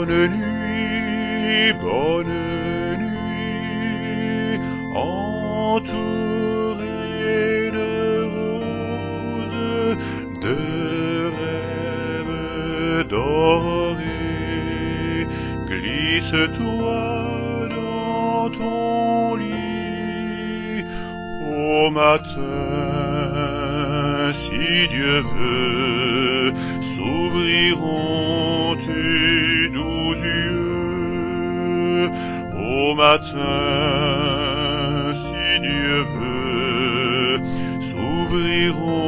bonne nuit, entourée de roses, de rêves dorés. Glisse-toi dans ton lit au matin, si Dieu veut, s'ouvriront tes doux yeux. Au matin, si Dieu veut, s'ouvriront